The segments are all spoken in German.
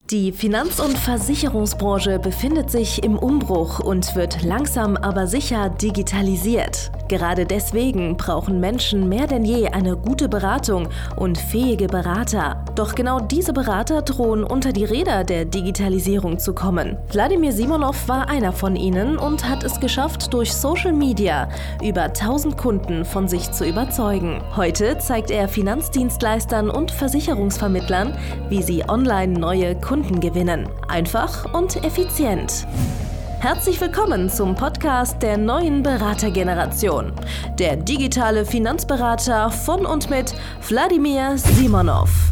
Die Finanz- und Versicherungsbranche befindet sich im Umbruch und wird langsam aber sicher digitalisiert. Gerade deswegen brauchen Menschen mehr denn je eine gute Beratung und fähige Berater. Doch genau diese Berater drohen unter die Räder der Digitalisierung zu kommen. Wladimir Simonov war einer von ihnen und hat es geschafft, durch Social Media über 1000 Kunden von sich zu überzeugen. Heute zeigt er Finanzdienstleistern und Versicherungsvermittlern, wie sie online neue Kunden gewinnen. Einfach und effizient. Herzlich willkommen zum Podcast der neuen Beratergeneration. Der digitale Finanzberater von und mit Wladimir Simonov.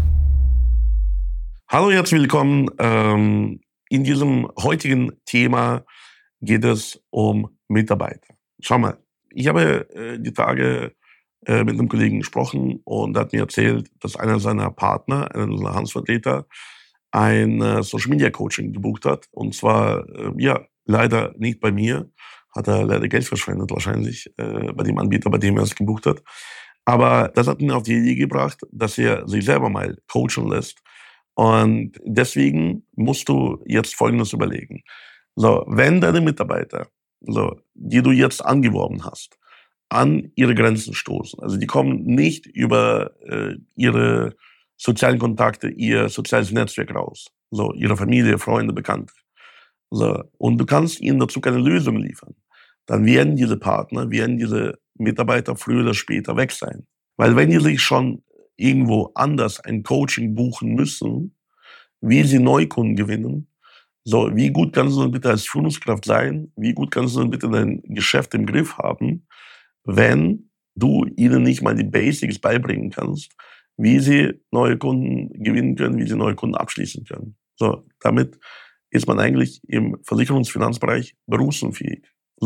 Hallo, herzlich willkommen. In diesem heutigen Thema geht es um Mitarbeiter. Schau mal, ich habe die Tage mit einem Kollegen gesprochen und er hat mir erzählt, dass einer seiner Partner, einer seiner Handelsvertreter, ein Social Media Coaching gebucht hat. Und zwar, leider nicht bei mir. Hat er leider Geld verschwendet wahrscheinlich bei dem Anbieter, bei dem er es gebucht hat. Aber das hat ihn auf die Idee gebracht, dass er sich selber mal coachen lässt. Und deswegen musst du jetzt Folgendes überlegen. So, wenn deine Mitarbeiter, die du jetzt angeworben hast, an ihre Grenzen stoßen, also die kommen nicht über ihre sozialen Kontakte, ihr soziales Netzwerk raus, ihre Familie, Freunde, Bekannte, und du kannst ihnen dazu keine Lösung liefern, dann werden diese Partner, diese Mitarbeiter früher oder später weg sein. Weil wenn die sich schon irgendwo anders ein Coaching buchen müssen, wie sie Neukunden gewinnen, wie gut kannst du denn bitte als Führungskraft sein, wie gut kannst du denn bitte dein Geschäft im Griff haben, wenn du ihnen nicht mal die Basics beibringen kannst, wie sie neue Kunden gewinnen können, wie sie neue Kunden abschließen können. Damit ist man eigentlich im Versicherungsfinanzbereich berufsunfähig.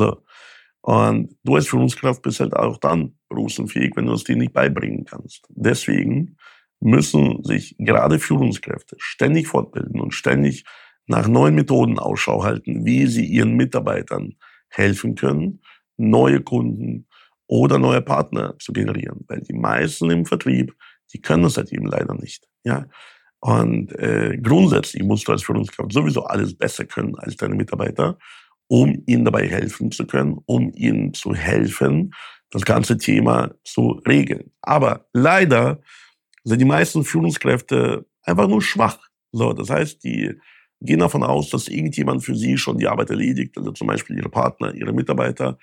Und du als Führungskraft bist halt auch dann berufsunfähig, wenn du es dir nicht beibringen kannst. Deswegen müssen sich gerade Führungskräfte ständig fortbilden und ständig nach neuen Methoden Ausschau halten, wie sie ihren Mitarbeitern helfen können, neue Kunden oder neue Partner zu generieren. Weil die meisten im Vertrieb, die können das halt eben leider nicht. Ja? Und grundsätzlich musst du als Führungskraft sowieso alles besser können als deine Mitarbeiter, um ihnen dabei helfen zu können, um ihnen zu helfen, das ganze Thema zu regeln. Aber leider sind die meisten Führungskräfte einfach nur schwach. Das heißt, die gehen davon aus, dass irgendjemand für sie schon die Arbeit erledigt, also zum Beispiel ihre Partner, ihre Mitarbeiter,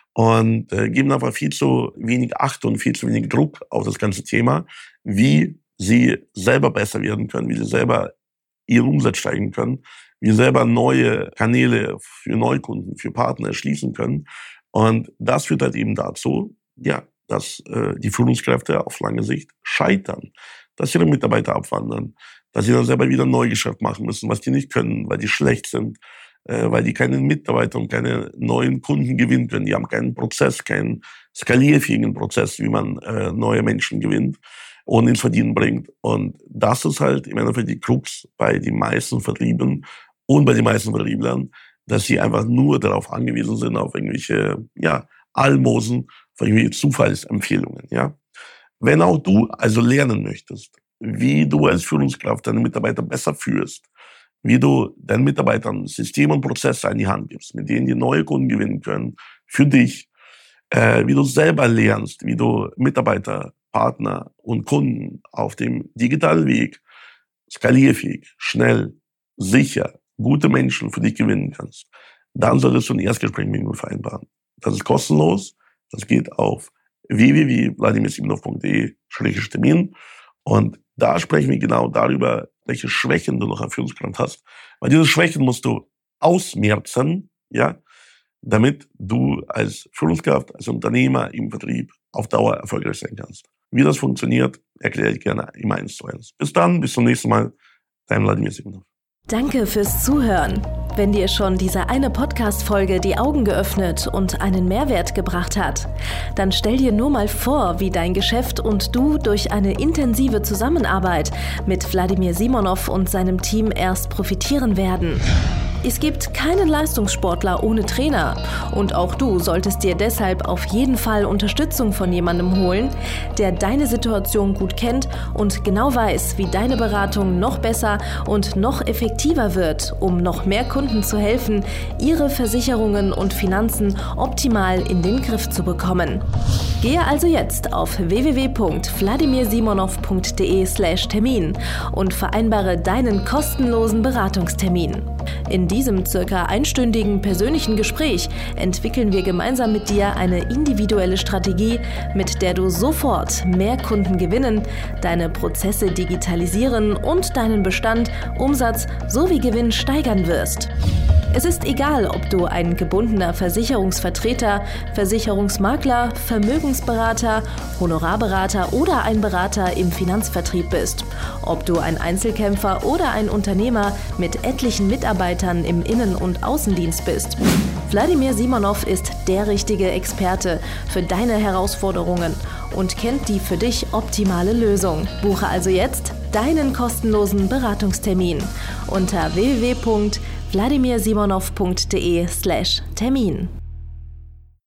und geben einfach viel zu wenig Acht und viel zu wenig Druck auf das ganze Thema, wie sie selber besser werden können, wie sie selber ihren Umsatz steigen können, wie sie selber neue Kanäle für Neukunden, für Partner erschließen können. Und das führt halt eben dazu, dass die Führungskräfte auf lange Sicht scheitern, dass ihre Mitarbeiter abwandern, dass sie dann selber wieder ein Neugeschäft machen müssen, was die nicht können, weil die schlecht sind, weil die keine Mitarbeiter und keine neuen Kunden gewinnen können. Die haben keinen Prozess, keinen skalierfähigen Prozess, wie man neue Menschen gewinnt und ins Verdienen bringt. Und das ist halt im Endeffekt die Krux bei den meisten Vertrieben und bei den meisten Vertrieblern, dass sie einfach nur darauf angewiesen sind, auf irgendwelche Almosen, auf irgendwelche Zufallsempfehlungen. Ja? Wenn auch du also lernen möchtest, wie du als Führungskraft deine Mitarbeiter besser führst, wie du deinen Mitarbeitern Systeme und Prozesse an die Hand gibst, mit denen die neue Kunden gewinnen können, für dich, wie du selber lernst, wie du Mitarbeiter, Partner und Kunden auf dem digitalen Weg skalierfähig, schnell, sicher, gute Menschen für dich gewinnen kannst, dann solltest du ein Erstgespräch mit mir vereinbaren. Das ist kostenlos. Das geht auf www.vladimirsimonov.de/Termin. Und da sprechen wir genau darüber, welche Schwächen du noch als Führungskraft hast. Weil diese Schwächen musst du ausmerzen, damit du als Führungskraft, als Unternehmer im Vertrieb auf Dauer erfolgreich sein kannst. Wie das funktioniert, erkläre ich gerne im 1:1. Bis dann, bis zum nächsten Mal. Dein Wladimir Simonov. Danke fürs Zuhören. Wenn dir schon diese eine Podcast-Folge die Augen geöffnet und einen Mehrwert gebracht hat, dann stell dir nur mal vor, wie dein Geschäft und du durch eine intensive Zusammenarbeit mit Wladimir Simonov und seinem Team erst profitieren werden. Es gibt keinen Leistungssportler ohne Trainer. Und auch du solltest dir deshalb auf jeden Fall Unterstützung von jemandem holen, der deine Situation gut kennt und genau weiß, wie deine Beratung noch besser und noch effektiver wird, um noch mehr Kunden zu helfen, ihre Versicherungen und Finanzen optimal in den Griff zu bekommen. Gehe also jetzt auf www.wladimirsimonow.de/Termin und vereinbare deinen kostenlosen Beratungstermin. In diesem circa einstündigen persönlichen Gespräch entwickeln wir gemeinsam mit dir eine individuelle Strategie, mit der du sofort mehr Kunden gewinnen, deine Prozesse digitalisieren und deinen Bestand, Umsatz sowie Gewinn steigern wirst. Es ist egal, ob du ein gebundener Versicherungsvertreter, Versicherungsmakler, Vermögensberater, Honorarberater oder ein Berater im Finanzvertrieb bist. Ob du ein Einzelkämpfer oder ein Unternehmer mit etlichen Mitarbeitern im Innen- und Außendienst bist. Wladimir Simonow ist der richtige Experte für deine Herausforderungen und kennt die für dich optimale Lösung. Buche also jetzt deinen kostenlosen Beratungstermin unter www.wladimirsimonow.de/Termin.